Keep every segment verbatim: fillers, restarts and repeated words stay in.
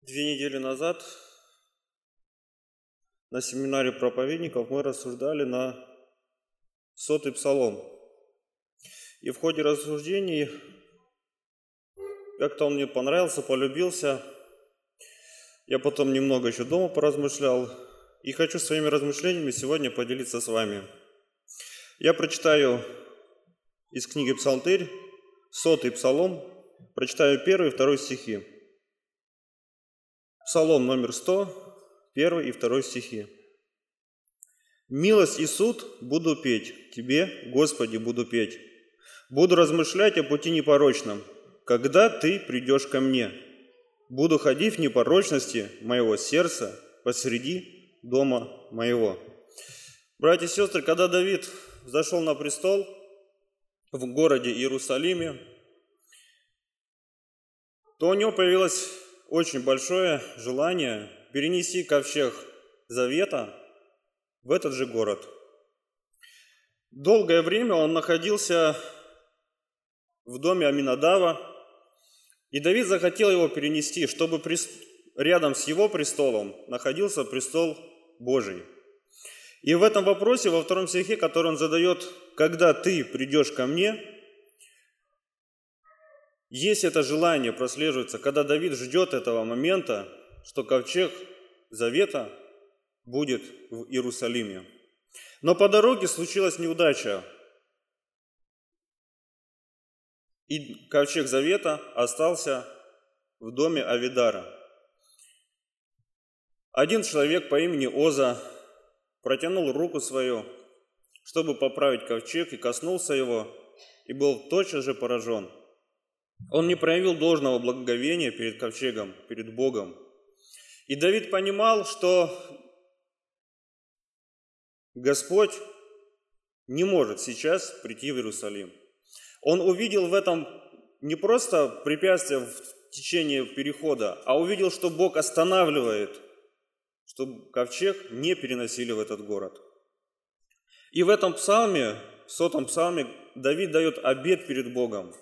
Две недели назад на семинаре проповедников мы рассуждали на сотый псалом. И в ходе рассуждений как-то он мне понравился, полюбился. Я потом немного еще дома поразмышлял и хочу своими размышлениями сегодня поделиться с вами. Я прочитаю из книги «Псалтырь», сотый псалом, прочитаю первый и второй стихи. Псалом номер сто, первый и второй стихи. «Милость и суд буду петь, Тебе, Господи, буду петь. Буду размышлять о пути непорочном, когда Ты придешь ко мне. Буду ходить в непорочности моего сердца посреди дома моего». Братья и сестры, когда Давид взошел на престол в городе Иерусалиме, то у него появилось очень большое желание перенести ковчег Завета в этот же город. Долгое время он находился в доме Аминадава, и Давид захотел его перенести, чтобы рядом с его престолом находился престол Божий. И в этом вопросе, во втором стихе, который он задает, «Когда ты придешь ко мне», есть это желание, прослеживается, когда Давид ждет этого момента, что ковчег Завета будет в Иерусалиме. Но по дороге случилась неудача, и ковчег Завета остался в доме Авидара. Один человек по имени Оза протянул руку свою, чтобы поправить ковчег, и коснулся его, и был тотчас же поражен. Он не проявил должного благоговения перед ковчегом, перед Богом. И Давид понимал, что Господь не может сейчас прийти в Иерусалим. Он увидел в этом не просто препятствие в течение перехода, а увидел, что Бог останавливает, чтобы ковчег не переносили в этот город. И в этом псалме, в сотом псалме, Давид дает обет перед Богом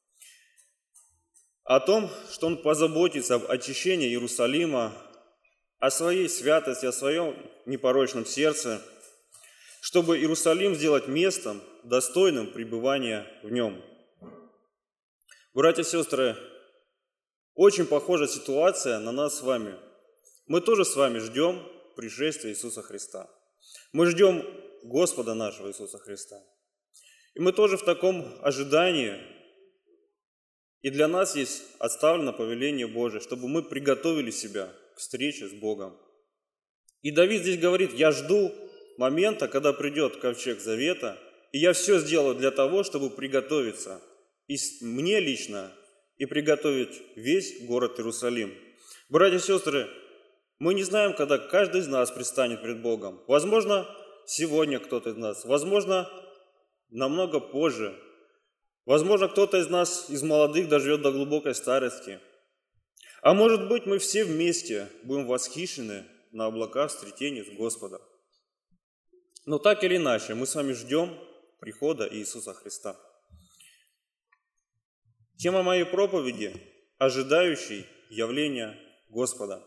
о том, что он позаботится об очищении Иерусалима, о своей святости, о своем непорочном сердце, чтобы Иерусалим сделать местом, достойным пребывания в нем. Братья и сестры, очень похожа ситуация на нас с вами. Мы тоже с вами ждем пришествия Иисуса Христа. Мы ждем Господа нашего Иисуса Христа. И мы тоже в таком ожидании. И для нас есть оставлено повеление Божие, чтобы мы приготовили себя к встрече с Богом. И Давид здесь говорит: я жду момента, когда придет ковчег Завета, и я все сделаю для того, чтобы приготовиться и мне лично, и приготовить весь город Иерусалим. Братья и сестры, мы не знаем, когда каждый из нас предстанет пред Богом. Возможно, сегодня кто-то из нас, возможно, намного позже. Возможно, кто-то из нас, из молодых, доживет до глубокой старости. А может быть, мы все вместе будем восхищены на облаках встретения с Господом. Но так или иначе, мы с вами ждем прихода Иисуса Христа. Тема моей проповеди – ожидающий явления Господа.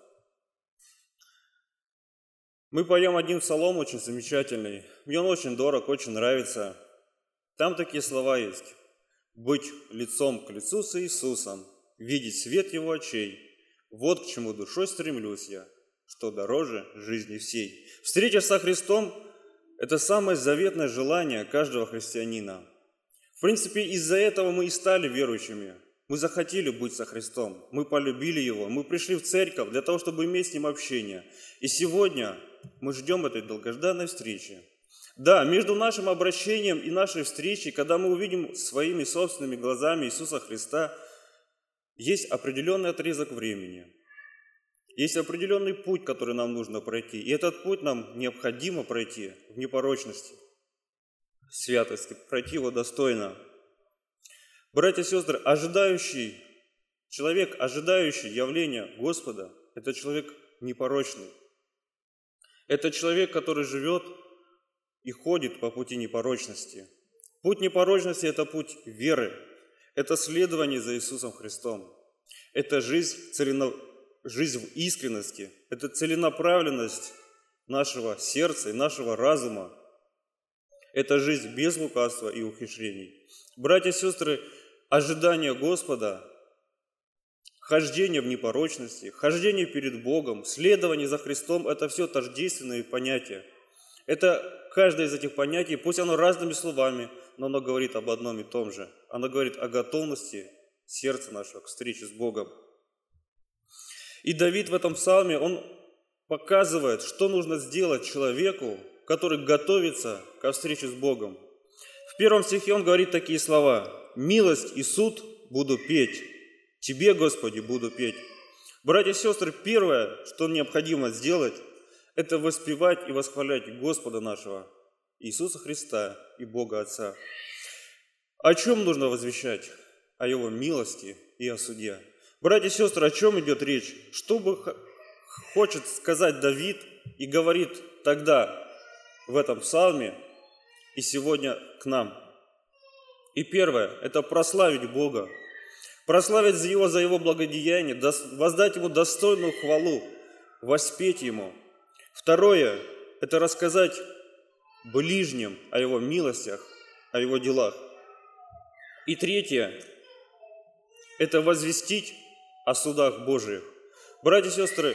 Мы поем один псалом очень замечательный. Мне он очень дорог, очень нравится. Там такие слова есть. «Быть лицом к лицу с Иисусом, видеть свет Его очей, вот к чему душой стремлюсь я, что дороже жизни всей». Встреча со Христом – это самое заветное желание каждого христианина. В принципе, из-за этого мы и стали верующими. Мы захотели быть со Христом, мы полюбили Его, мы пришли в церковь для того, чтобы иметь с Ним общение. И сегодня мы ждем этой долгожданной встречи. Да, между нашим обращением и нашей встречей, когда мы увидим своими собственными глазами Иисуса Христа, есть определенный отрезок времени. Есть определенный путь, который нам нужно пройти. И этот путь нам необходимо пройти в непорочности, в святости, пройти его достойно. Братья и сестры, ожидающий, человек, ожидающий явления Господа, это человек непорочный. Это человек, который живет и ходит по пути непорочности. Путь непорочности – это путь веры, это следование за Иисусом Христом, это жизнь жизнь в искренности, это целенаправленность нашего сердца и нашего разума. Это жизнь без лукавства и ухищрений. Братья и сестры, ожидание Господа, хождение в непорочности, хождение перед Богом, следование за Христом – это все тождественные понятия. Это каждое из этих понятий, пусть оно разными словами, но оно говорит об одном и том же. Оно говорит о готовности сердца нашего к встрече с Богом. И Давид в этом псалме, он показывает, что нужно сделать человеку, который готовится ко встрече с Богом. В первом стихе он говорит такие слова: «Милость и суд буду петь, Тебе, Господи, буду петь». Братья и сестры, первое, что необходимо сделать, это воспевать и восхвалять Господа нашего, Иисуса Христа и Бога Отца. О чем нужно возвещать? О Его милости и о суде. Братья и сестры, о чем идет речь? Что бы хочет сказать Давид и говорит тогда в этом псалме и сегодня к нам? И первое – это прославить Бога, прославить Его за Его благодеяние, воздать Ему достойную хвалу, воспеть Ему. Второе – это рассказать ближним о Его милостях, о Его делах. И третье – это возвестить о судах Божиих. Братья и сестры,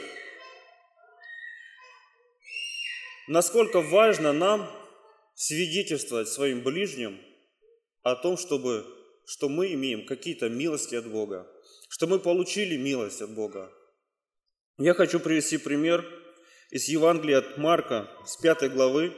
насколько важно нам свидетельствовать своим ближним о том, чтобы, что мы имеем какие-то милости от Бога, что мы получили милость от Бога. Я хочу привести пример из Евангелия от Марка, с пятой главы.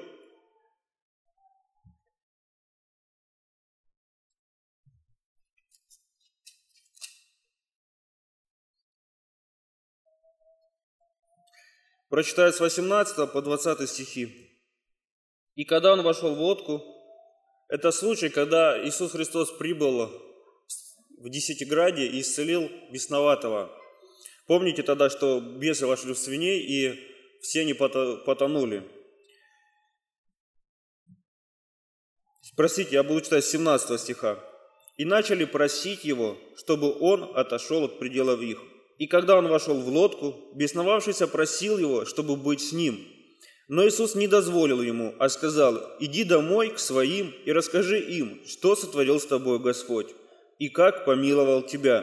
Прочитаю с восемнадцатого по двадцатый стихи. «И когда он вошел в лодку», это случай, когда Иисус Христос прибыл в Десятиградье и исцелил бесноватого. Помните тогда, что бесы вошли в свиней, и все они потонули. Простите, я буду читать с семнадцатого стиха. «И начали просить его, чтобы он отошел от пределов их. И когда он вошел в лодку, бесновавшийся просил его, чтобы быть с ним. Но Иисус не дозволил ему, а сказал: иди домой к своим и расскажи им, что сотворил с тобой Господь, и как помиловал тебя.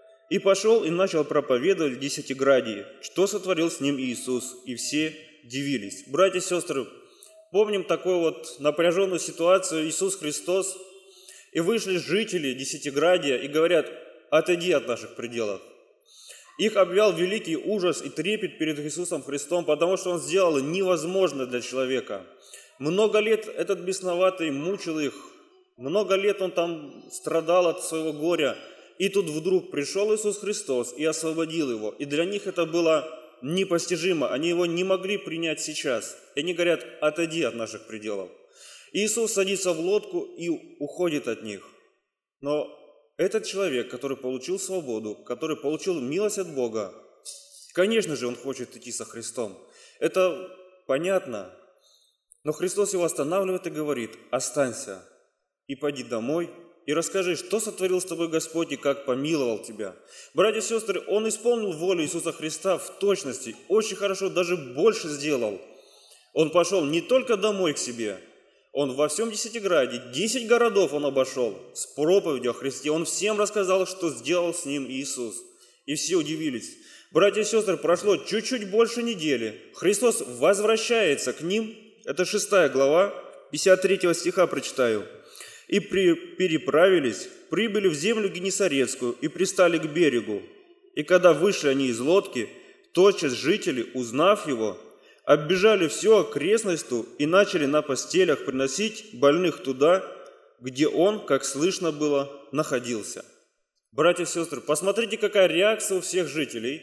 И пошел и начал проповедовать в Десятиградии, что сотворил с ним Иисус, и все дивились». Братья и сестры, помним такую вот напряженную ситуацию. Иисус Христос, и вышли жители Десятиградия и говорят: отойди от наших пределов. Их обвял великий ужас и трепет перед Иисусом Христом, потому что Он сделал невозможное для человека. Много лет этот бесноватый мучил их, много лет он там страдал от своего горя. И тут вдруг пришел Иисус Христос и освободил его. И для них это было непостижимо, они его не могли принять сейчас. И они говорят: отойди от наших пределов. И Иисус садится в лодку и уходит от них. Но этот человек, который получил свободу, который получил милость от Бога, конечно же, он хочет идти со Христом. Это понятно. Но Христос его останавливает и говорит: останься и пойди домой, и расскажи, что сотворил с тобой Господь и как помиловал тебя. Братья и сестры, он исполнил волю Иисуса Христа в точности, очень хорошо, даже больше сделал. Он пошел не только домой к себе, он во всем Десятиграде, десять городов он обошел с проповедью о Христе. Он всем рассказал, что сделал с ним Иисус. И все удивились. Братья и сестры, прошло чуть-чуть больше недели. Христос возвращается к ним. Это шестая глава, пятьдесят третьего стиха прочитаю. «И при, переправились, прибыли в землю Генесарецкую и пристали к берегу. И когда вышли они из лодки, тотчас жители, узнав его, оббежали всю окрестностью и начали на постелях приносить больных туда, где он, как слышно было, находился». Братья и сестры, посмотрите, какая реакция у всех жителей.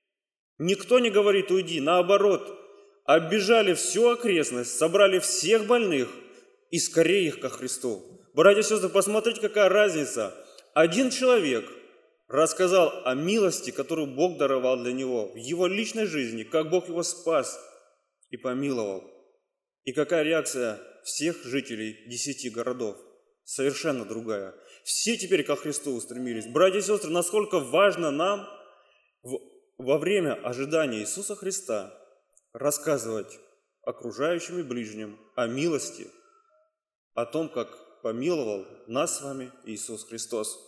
Никто не говорит: уйди, наоборот. Оббежали всю окрестность, собрали всех больных и скорее их ко Христу. Братья и сестры, посмотрите, какая разница. Один человек рассказал о милости, которую Бог даровал для него в его личной жизни, как Бог его спас и помиловал. И какая реакция всех жителей десяти городов? Совершенно другая. Все теперь ко Христу устремились. Братья и сестры, насколько важно нам в во время ожидания Иисуса Христа рассказывать окружающим и ближним о милости, о том, как помиловал нас с вами Иисус Христос.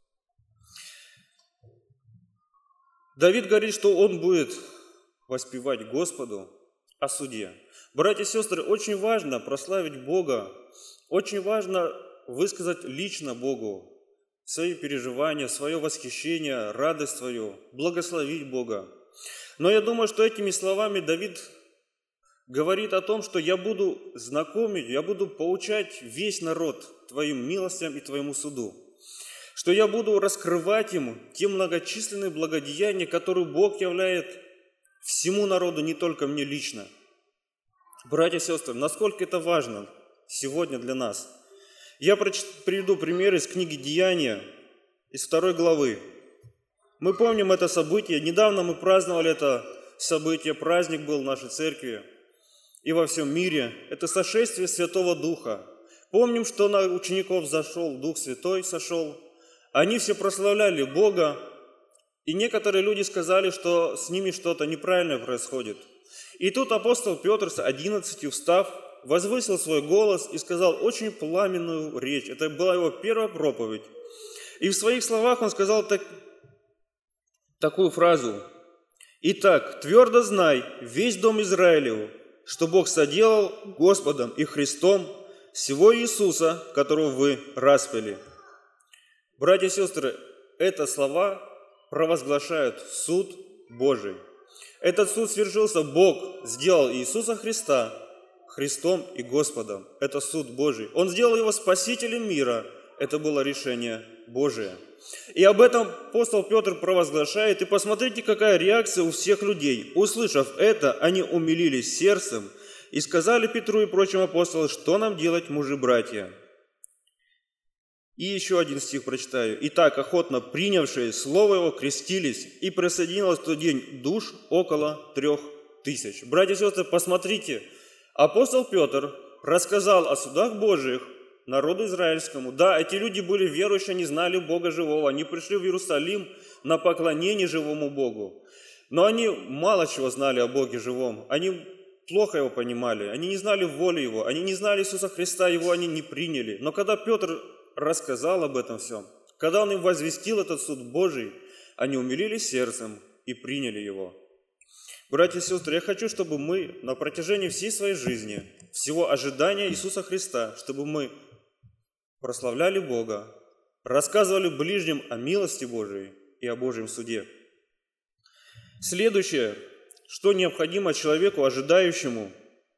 Давид говорит, что он будет воспевать Господу о суде. Братья и сестры, очень важно прославить Бога, очень важно высказать лично Богу свои переживания, свое восхищение, радость свою, благословить Бога. Но я думаю, что этими словами Давид говорит о том, что я буду знакомить, я буду поучать весь народ Твоим милостям и Твоему суду, что я буду раскрывать ему те многочисленные благодеяния, которые Бог являет всему народу, не только мне лично. Братья и сестры, насколько это важно сегодня для нас. Я приведу пример из книги «Деяния», из второй главы. Мы помним это событие. Недавно мы праздновали это событие, праздник был в нашей церкви и во всем мире. Это сошествие Святого Духа. Помним, что на учеников зашел Дух Святой, сошел. Они все прославляли Бога, и некоторые люди сказали, что с ними что-то неправильное происходит. И тут апостол Петр с одиннадцатью, встав, возвысил свой голос и сказал очень пламенную речь. Это была его первая проповедь. И в своих словах он сказал так, такую фразу. «Итак, твердо знай, весь дом Израилев, что Бог соделал Господом и Христом сего Иисуса, которого вы распяли». Братья и сестры, это слова провозглашают суд Божий. Этот суд свершился, Бог сделал Иисуса Христа Христом и Господом. Это суд Божий. Он сделал его спасителем мира. Это было решение Божие. И об этом апостол Петр провозглашает. И посмотрите, какая реакция у всех людей. Услышав это, они умилились сердцем и сказали Петру и прочим апостолам, что нам делать, мужи-братья. И еще один стих прочитаю. «Итак, охотно принявшие слово его крестились, и присоединилось в тот день душ около трех тысяч». Братья и сестры, посмотрите, апостол Петр рассказал о судах Божьих народу израильскому. Да, эти люди были верующие, они знали Бога живого, они пришли в Иерусалим на поклонение живому Богу. Но они мало чего знали о Боге живом, они плохо его понимали, они не знали воли Его, они не знали Иисуса Христа, Его они не приняли. Но когда Петр рассказал об этом всем, когда он им возвестил этот суд Божий, они умилились сердцем и приняли его. Братья и сестры, я хочу, чтобы мы на протяжении всей своей жизни, всего ожидания Иисуса Христа, чтобы мы прославляли Бога, рассказывали ближним о милости Божией и о Божьем суде. Следующее, что необходимо человеку, ожидающему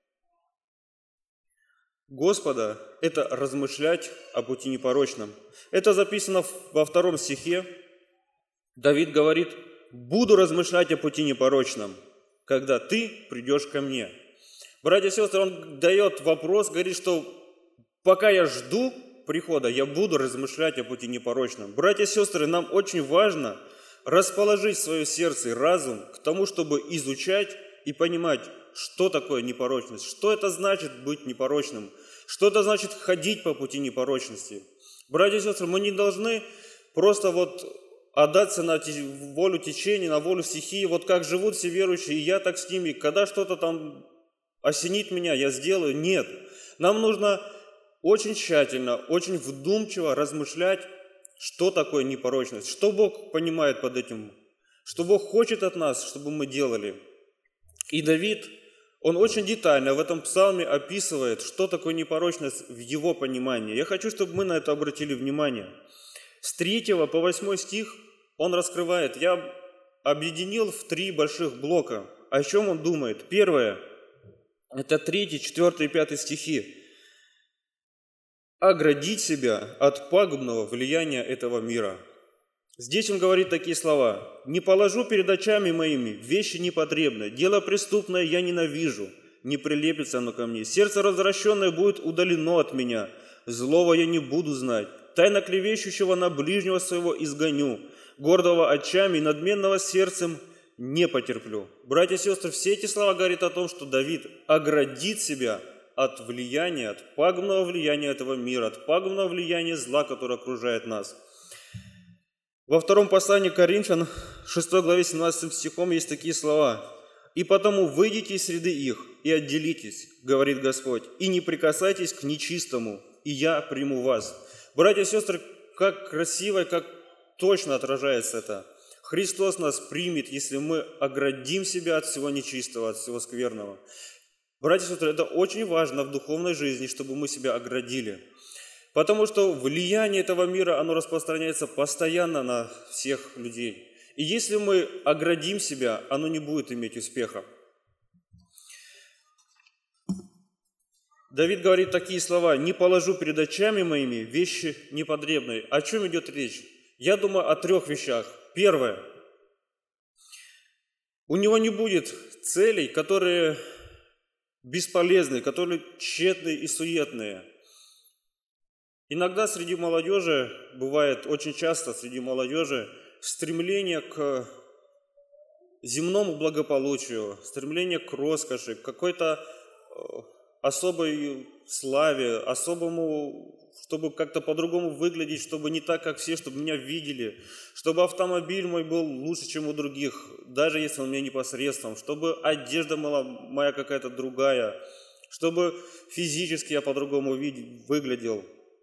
Господа, это размышлять о пути непорочном. Это записано во втором стихе. Давид говорит: «Буду размышлять о пути непорочном, когда ты придешь ко мне». Братья и сестры, он дает вопрос, говорит, что пока я жду прихода, я буду размышлять о пути непорочном. Братья и сестры, нам очень важно расположить свое сердце и разум к тому, чтобы изучать и понимать, что такое непорочность, что это значит быть непорочным, что это значит ходить по пути непорочности. Братья и сестры, мы не должны просто вот отдаться на волю течения, на волю стихии, вот как живут все верующие, и я так с ними, когда что-то там осенит меня, я сделаю. Нет, нам нужно очень тщательно, очень вдумчиво размышлять, что такое непорочность, что Бог понимает под этим, что Бог хочет от нас, чтобы мы делали. И Давид, он очень детально в этом псалме описывает, что такое непорочность в его понимании. Я хочу, чтобы мы на это обратили внимание. С третьего по восьмой стих он раскрывает. Я объединил в три больших блока. О чем он думает? Первое – это третий, четвертый и пятый стихи. Оградить себя от пагубного влияния этого мира. Здесь он говорит такие слова. «Не положу перед очами моими вещи непотребные, дело преступное я ненавижу, не прилепится оно ко мне. Сердце развращенное будет удалено от меня, злого я не буду знать. Тайно клевещущего на ближнего своего изгоню, гордого очами и надменного сердцем не потерплю». Братья и сестры, все эти слова говорят о том, что Давид оградит себя от влияния, от пагубного влияния этого мира, от пагубного влияния зла, которое окружает нас. Во втором послании к Коринфянам, шестой главе, семнадцатым стихом есть такие слова. «И потому выйдите из среды их и отделитесь, говорит Господь, и не прикасайтесь к нечистому, и я приму вас». Братья и сестры, как красиво и как точно отражается это. Христос нас примет, если мы оградим себя от всего нечистого, от всего скверного. Братья и сестры, это очень важно в духовной жизни, чтобы мы себя оградили. Потому что влияние этого мира, оно распространяется постоянно на всех людей. И если мы оградим себя, оно не будет иметь успеха. Давид говорит такие слова: «Не положу перед очами моими вещи непотребные». О чем идет речь? Я думаю о трех вещах. Первое. У него не будет целей, которые бесполезны, которые тщетные и суетные. Иногда среди молодежи, бывает очень часто среди молодежи, стремление к земному благополучию, стремление к роскоши, к какой-то особой славе, особому, чтобы как-то по-другому выглядеть, чтобы не так, как все, чтобы меня видели, чтобы автомобиль мой был лучше, чем у других, даже если он мне непосредством, чтобы одежда была моя какая-то другая, чтобы физически я по-другому выглядел.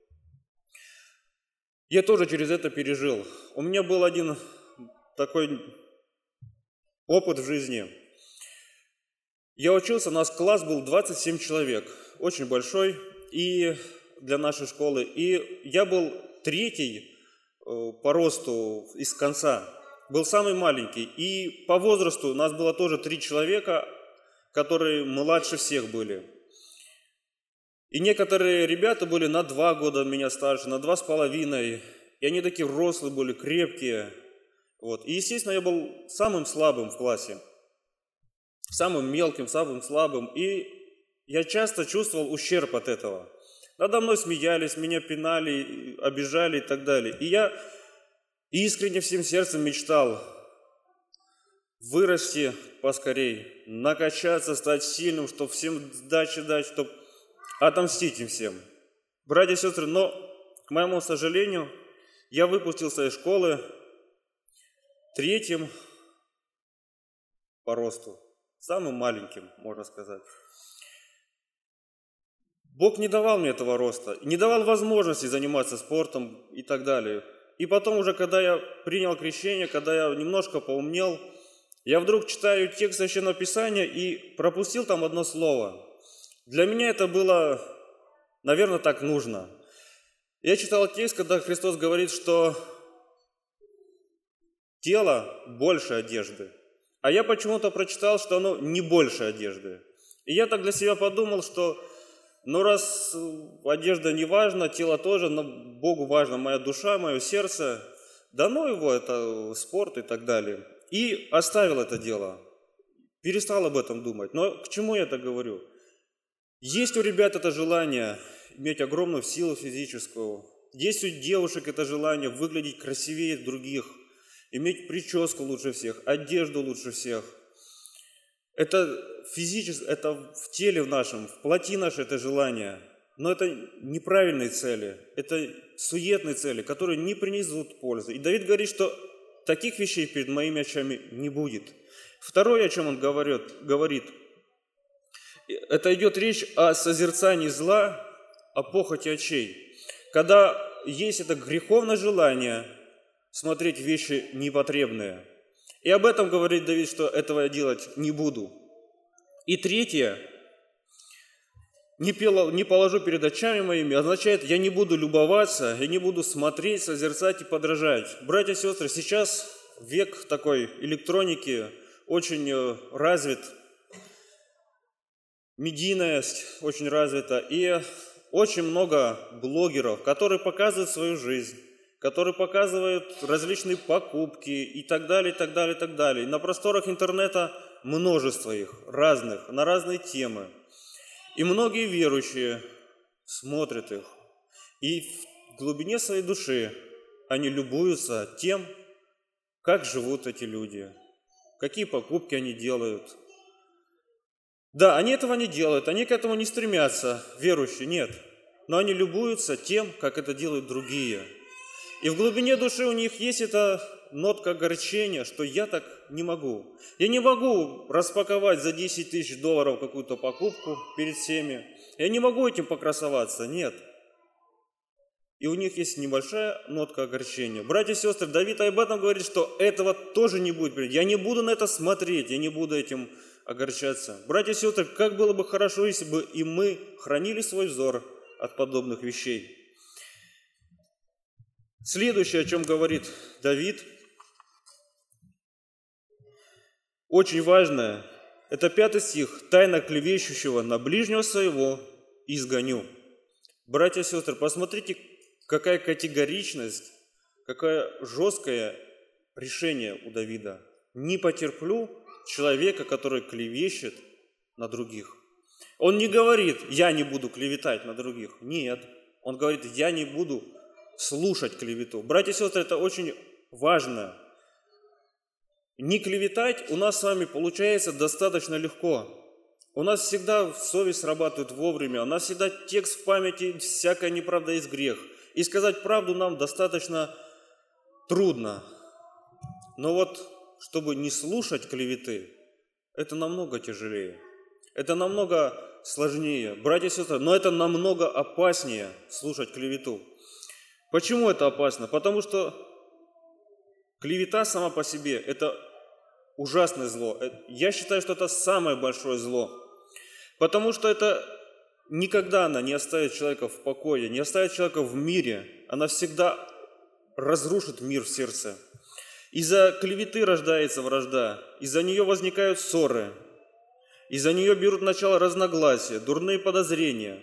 Я тоже через это пережил. У меня был один такой опыт в жизни. Я учился, у нас класс был двадцать семь человек, очень большой, и для нашей школы. И я был третий по росту из конца, был самый маленький. И по возрасту у нас было тоже три человека, которые младше всех были. И некоторые ребята были на два года меня старше, на два с половиной. И они такие рослые были, крепкие. Вот. И, естественно, я был самым слабым в классе. Самым мелким, самым слабым. И я часто чувствовал ущерб от этого. Надо мной смеялись, меня пинали, обижали и так далее. И я искренне всем сердцем мечтал вырасти поскорей, накачаться, стать сильным, чтобы всем сдачи дать, чтобы отомстить им всем. Братья и сестры, но, к моему сожалению, я выпустился из школы третьим по росту, самым маленьким, можно сказать. Бог не давал мне этого роста, не давал возможности заниматься спортом и так далее. И потом уже, когда я принял крещение, когда я немножко поумнел, я вдруг читаю текст Священного Писания и пропустил там одно слово. Для меня это было, наверное, так нужно. Я читал текст, когда Христос говорит, что тело больше одежды. А я почему-то прочитал, что оно не больше одежды. И я так для себя подумал, что ну раз одежда не важна, тело тоже, но Богу важна моя душа, мое сердце, да ну его, это спорт и так далее. И оставил это дело, перестал об этом думать. Но к чему я это говорю? Есть у ребят это желание иметь огромную силу физическую. Есть у девушек это желание выглядеть красивее других, иметь прическу лучше всех, одежду лучше всех. Это физически, это в теле в нашем, в плоти наше это желание. Но это неправильные цели, это суетные цели, которые не принесут пользы. И Давид говорит, что таких вещей перед моими очами не будет. Второе, о чем он говорит, говорит, это идет речь о созерцании зла, о похоти очей. Когда есть это греховное желание смотреть вещи непотребные. И об этом говорит Давид, что этого я делать не буду. И третье, не положу перед очами моими, означает, я не буду любоваться, я не буду смотреть, созерцать и подражать. Братья и сестры, сейчас век такой электроники очень развит, медийность очень развита, и очень много блогеров, которые показывают свою жизнь, которые показывают различные покупки и так далее, и так далее, и так далее. И на просторах интернета множество их, разных, на разные темы. И многие верующие смотрят их, и в глубине своей души они любуются тем, как живут эти люди, какие покупки они делают. Да, они этого не делают, они к этому не стремятся, верующие, нет. Но они любуются тем, как это делают другие. И в глубине души у них есть эта нотка огорчения, что я так не могу. Я не могу распаковать за десять тысяч долларов какую-то покупку перед всеми. Я не могу этим покрасоваться, нет. И у них есть небольшая нотка огорчения. Братья и сестры, Давид об этом говорит, что этого тоже не будет. Я не буду на это смотреть, я не буду этим огорчаться. Братья и сестры, как было бы хорошо, если бы и мы хранили свой взор от подобных вещей. Следующее, о чем говорит Давид, очень важное, это пятый стих. «Тайно клевещущего на ближнего своего изгоню». Братья и сестры, посмотрите, какая категоричность, какое жесткое решение у Давида. Не потерплю человека, который клевещет на других. Он не говорит, я не буду клеветать на других. Нет, он говорит, я не буду слушать клевету. Братья и сестры, это очень важно. Не клеветать у нас с вами получается достаточно легко. У нас всегда совесть срабатывает вовремя, у нас всегда текст в памяти, всякая неправда есть грех. И сказать правду нам достаточно трудно. Но вот, чтобы не слушать клеветы, это намного тяжелее. Это намного сложнее. Братья и сестры, но это намного опаснее слушать клевету. Почему это опасно? Потому что клевета сама по себе – это ужасное зло. Я считаю, что это самое большое зло. Потому что это никогда она не оставит человека в покое, не оставит человека в мире. Она всегда разрушит мир в сердце. Из-за клеветы рождается вражда, из-за нее возникают ссоры, из-за нее берут начало разногласия, дурные подозрения.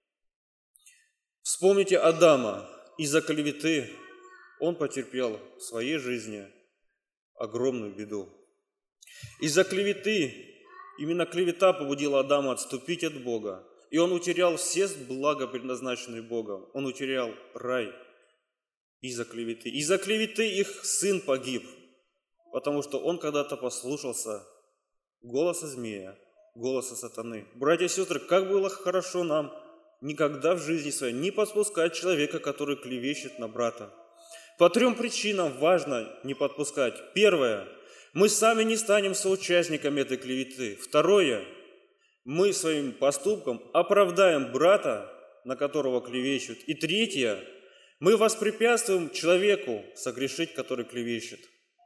Вспомните Адама. Из-за клеветы он потерпел в своей жизни огромную беду. Из-за клеветы, именно клевета побудила Адама отступить от Бога. И он утерял все блага, предназначенные Богом. Он утерял рай из-за клеветы. Из-за клеветы их сын погиб, потому что он когда-то послушался голоса змея, голоса сатаны. Братья и сестры, как было хорошо нам никогда в жизни своей не подпускать человека, который клевещет на брата. По трем причинам важно не подпускать. Первое. Мы сами не станем соучастниками этой клеветы. Второе. Мы своим поступком оправдаем брата, на которого клевещут. И третье. Мы воспрепятствуем человеку согрешить, который клевещет.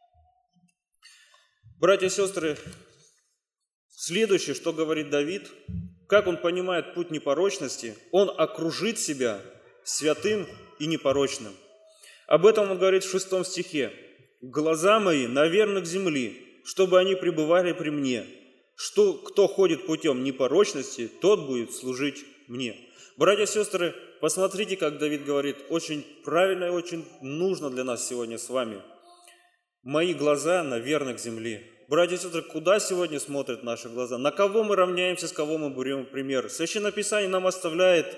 Братья и сестры, следующее, что говорит Давид, как он понимает путь непорочности, он окружит себя святым и непорочным. Об этом он говорит в шестом стихе. «Глаза мои на верных земли, чтобы они пребывали при мне. Что, кто ходит путем непорочности, тот будет служить мне». Братья и сестры, посмотрите, как Давид говорит, очень правильно и очень нужно для нас сегодня с вами. «Мои глаза на верных земли». Братья и сестры, куда сегодня смотрят наши глаза? На кого мы равняемся, с кого мы берем пример? Священное Писание нам оставляет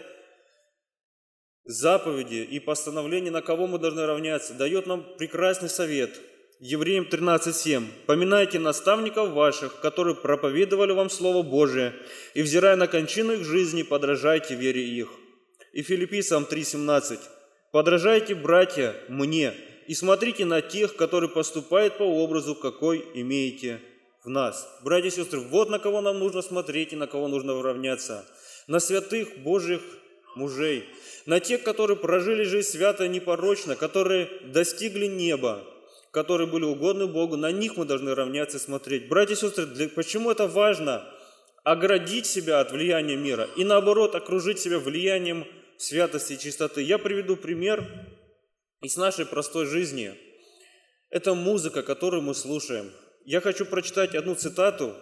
заповеди и постановления, на кого мы должны равняться. Дает нам прекрасный совет. Евреям тринадцать семь. «Поминайте наставников ваших, которые проповедовали вам Слово Божие, и, взирая на кончину их жизни, подражайте вере их». И Филиппийцам три семнадцать. «Подражайте, братья, мне, и смотрите на тех, которые поступают по образу, какой имеете в нас». Братья и сестры, вот на кого нам нужно смотреть и на кого нужно равняться. На святых Божьих мужей, на тех, которые прожили жизнь свято и непорочно, которые достигли неба, которые были угодны Богу, на них мы должны равняться и смотреть. Братья и сестры, для, почему это важно? Оградить себя от влияния мира и наоборот окружить себя влиянием святости и чистоты. Я приведу пример из нашей простой жизни. Это музыка, которую мы слушаем. Я хочу прочитать одну цитату.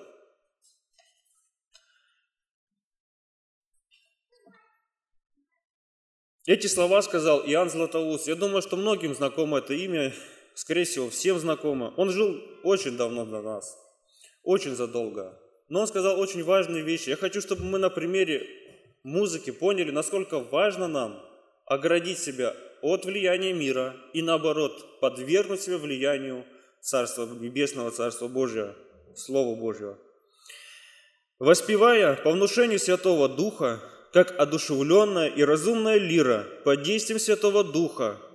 Эти слова сказал Иоанн Златоуст. Я думаю, что многим знакомо это имя, скорее всего, всем знакомо. Он жил очень давно до нас, очень задолго. Но он сказал очень важные вещи. Я хочу, чтобы мы на примере музыки поняли, насколько важно нам оградить себя от влияния мира и, наоборот, подвергнуть себя влиянию Царства Небесного, Царства Божьего, Слова Божьего. «Воспевая по внушению Святого Духа, как одушевленная и разумная лира, под действием Святого Духа,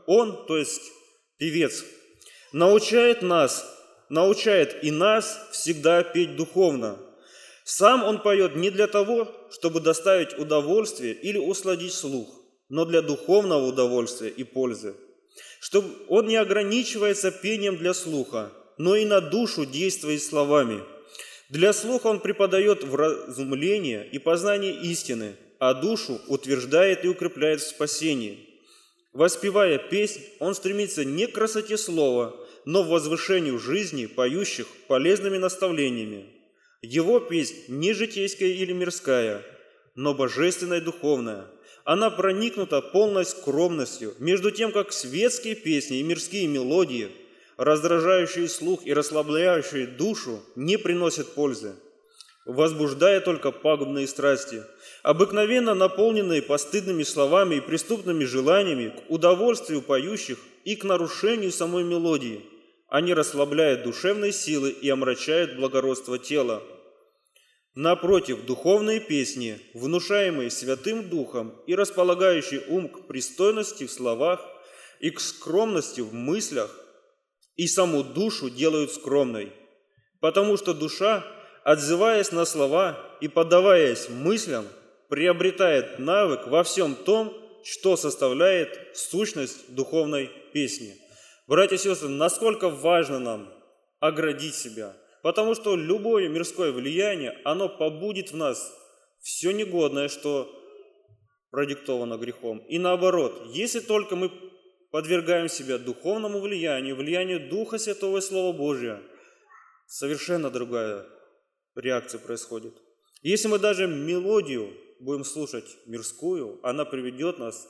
он, то есть певец, научает нас, научает и нас всегда петь духовно. Сам он поет не для того, чтобы доставить удовольствие или усладить слух, но для духовного удовольствия и пользы. Чтобы он не ограничивается пением для слуха, но и на душу действует словами. Для слуха он преподает вразумление и познание истины, а душу утверждает и укрепляет в спасении. Воспевая песнь, он стремится не к красоте слова, но к возвышению жизни, поющих полезными наставлениями. Его песнь не житейская или мирская, но божественная и духовная. Она проникнута полной скромностью, между тем, как светские песни и мирские мелодии, раздражающие слух и расслабляющие душу, не приносят пользы, возбуждая только пагубные страсти, обыкновенно наполненные постыдными словами и преступными желаниями к удовольствию поющих и к нарушению самой мелодии. Они расслабляют душевные силы и омрачают благородство тела. Напротив, духовные песни, внушаемые Святым Духом и располагающие ум к пристойности в словах и к скромности в мыслях, и саму душу делают скромной, потому что душа, отзываясь на слова и поддаваясь мыслям, приобретает навык во всем том, что составляет сущность духовной песни. Братья и сестры, насколько важно нам оградить себя, потому что любое мирское влияние, оно побудит в нас все негодное, что продиктовано грехом. И наоборот, если только мы подвергаем себя духовному влиянию, влиянию Духа Святого и Слова Божия, совершенно другая реакция происходит. Если мы даже мелодию будем слушать мирскую, она приведет нас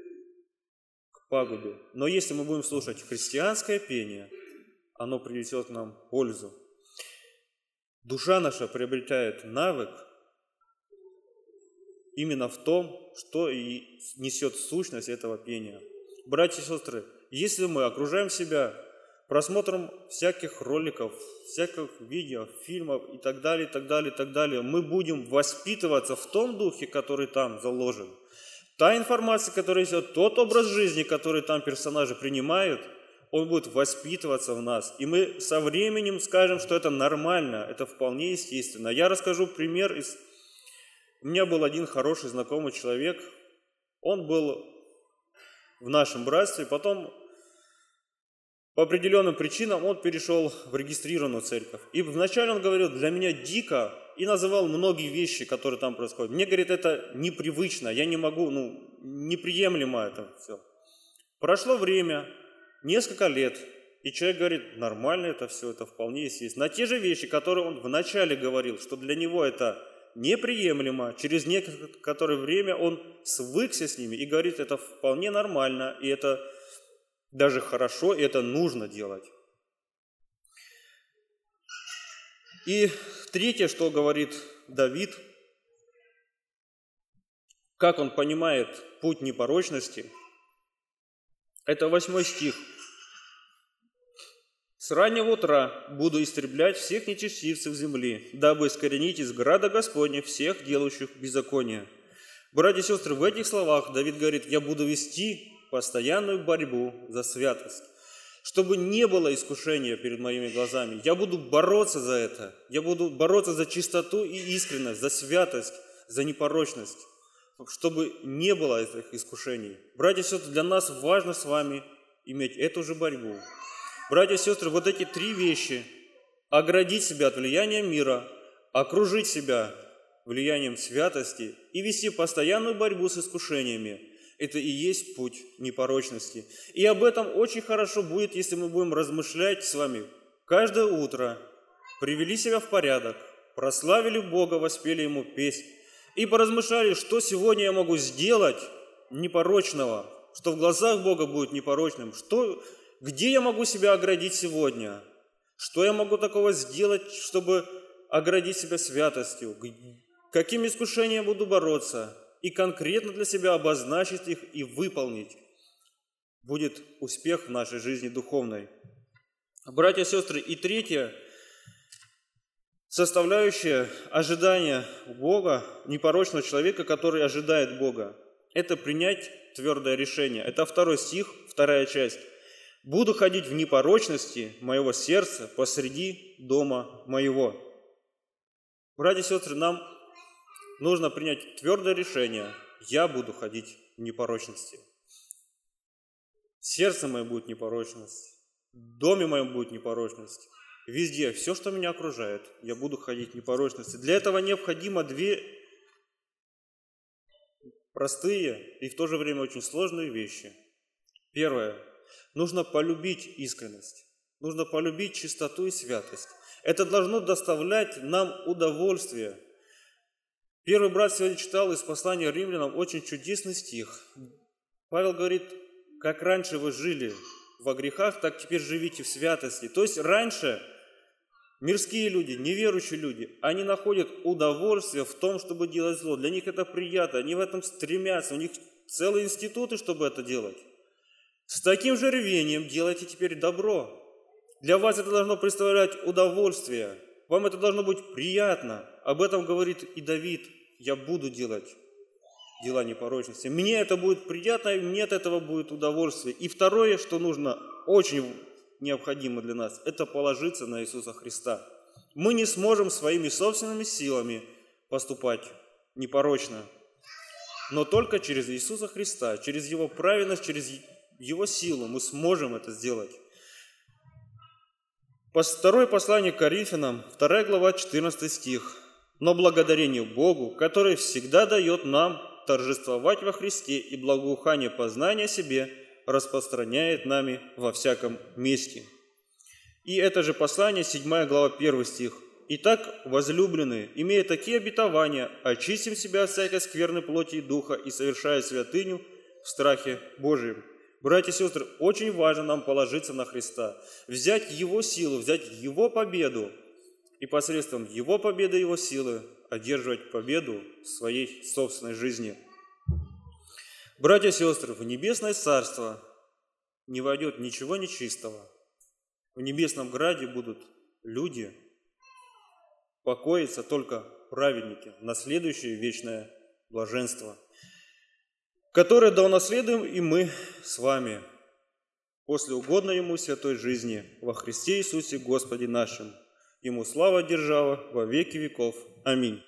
к пагубе. Но если мы будем слушать христианское пение, оно принесет нам пользу. Душа наша приобретает навык именно в том, что и несет сущность этого пения. Братья и сестры, если мы окружаем себя просмотром всяких роликов, всяких видео, фильмов и так далее, и так далее, и так далее, мы будем воспитываться в том духе, который там заложен. Та информация, которая есть, тот образ жизни, который там персонажи принимают, он будет воспитываться в нас. И мы со временем скажем, что это нормально, это вполне естественно. Я расскажу пример. Из... У меня был один хороший знакомый человек, он был в нашем братстве, потом по определенным причинам он перешел в регистрированную церковь. И вначале он говорил, для меня дико, и называл многие вещи, которые там происходят. Мне, говорит, это непривычно, я не могу, ну, неприемлемо это все. Прошло время, несколько лет, и человек говорит, нормально это все, это вполне естественно. На те же вещи, которые он вначале говорил, что для него это неприемлемо, через некоторое время он свыкся с ними и говорит, это вполне нормально, и это даже хорошо, и это нужно делать. И третье, что говорит Давид, как он понимает путь непорочности, это восьмой стих. «С раннего утра буду истреблять всех нечестивцев земли, дабы искоренить из града Господня всех делающих беззаконие». Братья и сестры, в этих словах Давид говорит, я буду вести постоянную борьбу за святость, чтобы не было искушения перед моими глазами. Я буду бороться за это, я буду бороться за чистоту и искренность, за святость, за непорочность, чтобы не было этих искушений. Братья и сестры, для нас важно с вами иметь эту же борьбу. Братья и сестры, вот эти три вещи – оградить себя от влияния мира, окружить себя влиянием святости и вести постоянную борьбу с искушениями – это и есть путь непорочности. И об этом очень хорошо будет, если мы будем размышлять с вами каждое утро, привели себя в порядок, прославили Бога, воспели Ему песнь и поразмышляли, что сегодня я могу сделать непорочного, что в глазах Бога будет непорочным, что... Где я могу себя оградить сегодня? Что я могу такого сделать, чтобы оградить себя святостью? Каким искушением буду бороться? И конкретно для себя обозначить их и выполнить. Будет успех в нашей жизни духовной. Братья и сестры, и третье, составляющая ожидания Бога, непорочного человека, который ожидает Бога, это принять твердое решение. Это второй стих вторая часть. «Буду ходить в непорочности моего сердца посреди дома моего». Братья и сестры, нам нужно принять твердое решение. Я буду ходить в непорочности. Сердце мое будет непорочность. В доме моем будет непорочность. Везде, все, что меня окружает, я буду ходить в непорочности. Для этого необходимо две простые и в то же время очень сложные вещи. Первое. Нужно полюбить искренность. Нужно полюбить чистоту и святость. Это должно доставлять нам удовольствие. Первый брат сегодня читал из послания Римлянам очень чудесный стих. Павел говорит, как раньше вы жили во грехах, так теперь живите в святости. То есть раньше мирские люди, неверующие люди, они находят удовольствие в том, чтобы делать зло. Для них это приятно, они в этом стремятся, у них целые институты, чтобы это делать. С таким же рвением делайте теперь добро. Для вас это должно представлять удовольствие, вам это должно быть приятно. Об этом говорит и Давид. Я буду делать дела непорочности. Мне это будет приятно, и мне от этого будет удовольствие. И второе, что нужно, очень необходимо для нас, это положиться на Иисуса Христа. Мы не сможем своими собственными силами поступать непорочно, но только через Иисуса Христа, через Его праведность, через Его силу мы сможем это сделать. Второе послание к Коринфянам, вторая глава, четырнадцатый стих. «Но благодарение Богу, который всегда дает нам торжествовать во Христе и благоухание познания о себе распространяет нами во всяком месте». И это же послание, седьмая глава, первый стих. «Итак, возлюбленные, имея такие обетования, очистим себя от всякой скверной плоти и духа и совершая святыню в страхе Божием». Братья и сестры, очень важно нам положиться на Христа, взять Его силу, взять Его победу и посредством Его победы, Его силы одерживать победу в своей собственной жизни. Братья и сестры, в небесное царство не войдет ничего нечистого. В небесном граде будут люди, покоятся только праведники, наследующие вечное блаженство, которое да унаследуем и мы с вами после угодной Ему святой жизни во Христе Иисусе Господе нашим. Ему слава, держава во веки веков. Аминь.